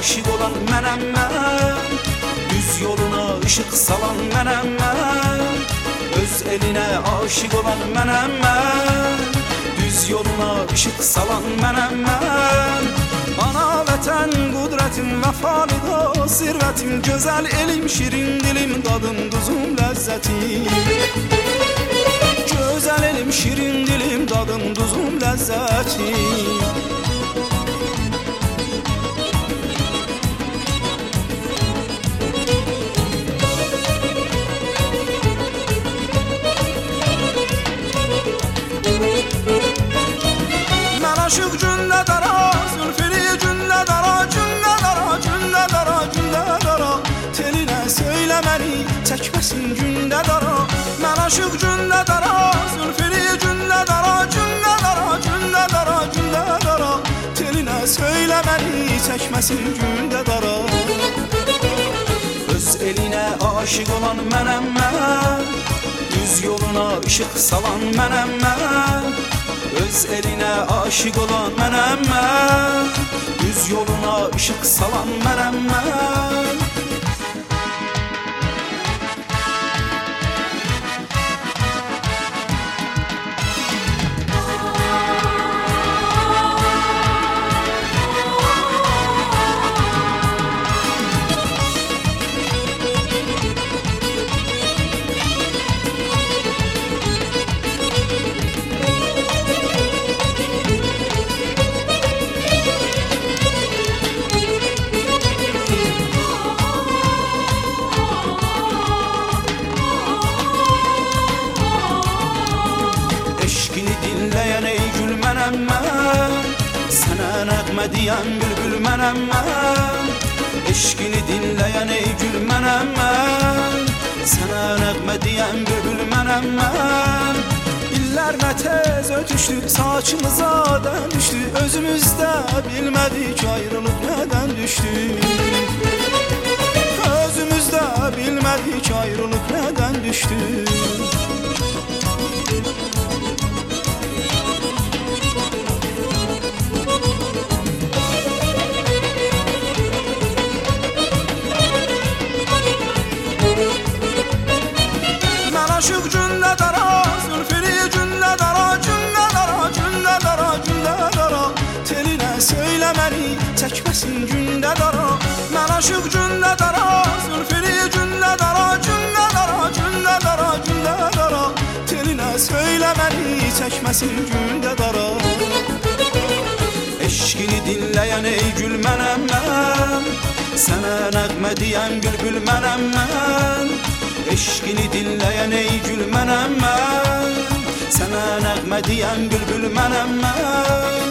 aşık olan mənəm mən, düz yoluna ışık salan mənəm mən, öz eline aşık olan mənəm mən, düz yoluna ışık salan mənəm mən. Ana vətən qudretim, vəfalıda sirvətim, gözəl elim, şirin dilim, dadım, duzum, ləzzətim. Gözəl elim, şirin dilim, dadım, duzum, ləzzətim. Mən aşıq gündə dara, zülfili gündə dara, gündə dara, gündə dara, gündə dara, telinə söyləməni çəkməsin gündə dara. Mən aşıq gündə dara, zülfili gündə dara, gündə dara, gündə dara, gündə dara, telinə söyləməni çəkməsin gündə dara. Öz elinə aşık olan mənəm mən, düz yoluna ışık salan mənəm mən, öz eline aşık olan mənəm mən, düz yoluna ışık salan mənəm mən. Dinleyen ey gül mənəm mən, sənə nəğmə deyən bülbül mənəm mən. Eşqini dinleyen ey gül mənəm mən, sənə nəğmə deyən bülbül mənəm mən. İllər nə tez ötüşdü, saçımıza dən düşdü, özümüzdə bilmədik ayrılıq nədən düşdü. Özümüzdə bilmədik ayrılıq nədən düşdü. Aşıq gündə dara, zülfili gündə dara, gündə dara, gündə dara, gündə dara, telinə söyləməni çəkməsin gündə dara. Mən aşıq gündə dara, zülfili gündə dara, gündə dara, gündə dara, gündə dara, telinə söyləməni çəkməsin gündə dara. Eşqini dinleyen ey gül mənəm mən, sənə nəğmə deyən bülbül mənəm mən. Eşqini dinleyen ey gül mənəm mən, sənə nəğmə deyən bülbül mənəm mən.